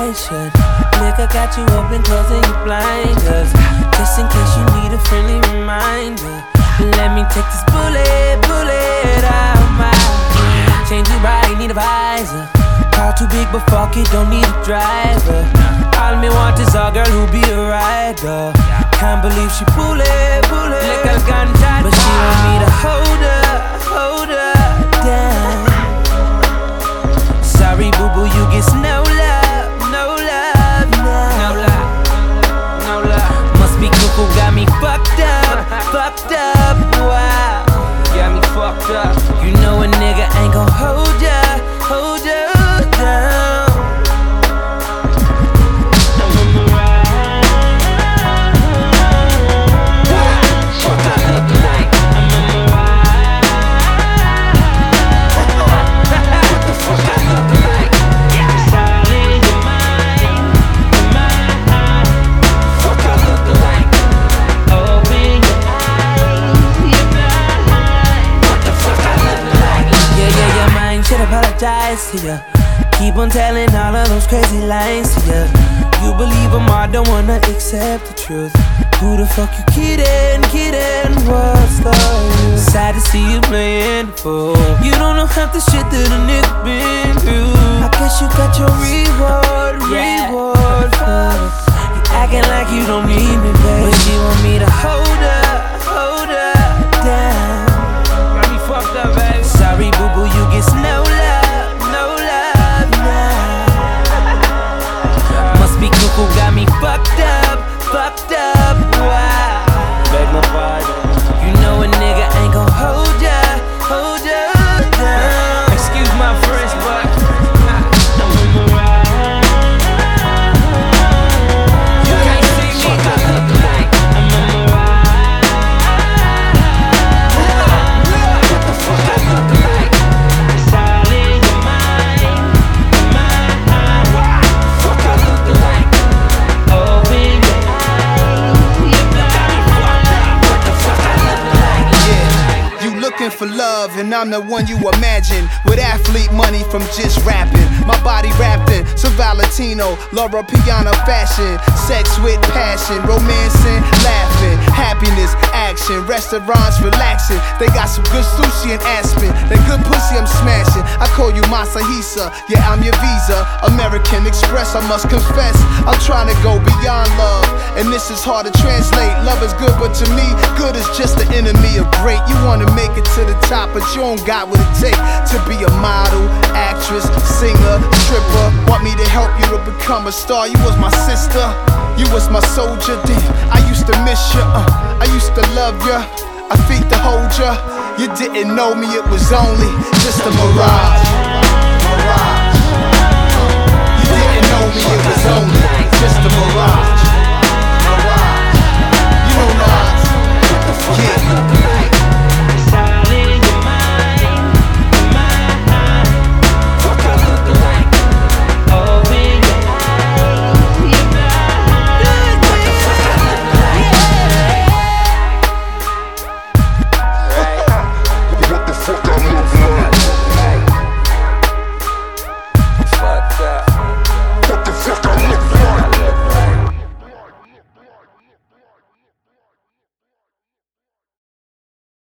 eyes shut. Liquor got you open, closing your blinders. Just in case you need a friendly reminder. Let me take this bullet out my head. Change your body, need a visor. Car too big but fuck it, don't need a driver. All me want is a girl who be a rider. Can't believe she pull it, liquor ganja. But she want me to hold her down. Sorry boo boo, you get no love now. No love. Must be cuckoo, got me fucked up, wow. Got me fucked up. You know a nigga ain't gon' hold ya down. I'm on the ride. What I look like. I'm on the ride. What the fuck I look like. It's all in your mind, Fuck I look like. Open your eyes, you're blind. What the fuck I look like. Yeah, your mind should apologize to ya. Keep on telling all of those crazy lies to ya. You believe them all, don't wanna accept the truth. Who the fuck you kidding? What's the use? Sad to see you playing the fool. You don't know half the shit that a nigga been through. I guess you got your reward for you acting like you don't need me, baby. But she want me to hold her down. Got me fucked up, baby. Sorry boo boo, you get no love now. Must be cuckoo, got me fucked up, wow. Beg my pardon. You know a nigga ain't gon' hold ya down. Excuse my French, but I'm on the ride. You can't see me, I look like I'm on the ride. What the fuck I look like? It's all in your mind, Fuck I look like. Open your eyes, you're blind. What the fuck I look like? Yeah, you looking for love and I'm the one you imagine. With athlete money from just rapping. My body wrapped in some Valentino, Laura Piana fashion. Sex with passion, romancing, laughing. Happiness, action, restaurants relaxing. They got some good sushi in Aspen. That good pussy I'm smashing. I call you Masahisa, yeah I'm your visa. American Express, I must confess I'm trying to go beyond love, and this is hard to translate. Love is good, but to me, good is just the enemy of great. You wanna make it to the top, but you don't got what it takes to be a model, actress, singer, stripper. Want me to help you to become a star. You was my sister, you was my soldier. Damn, I used to miss you, I used to love you, I feet to hold you. You didn't know me, it was only just a mirage. You didn't know me, it was only just a mirage.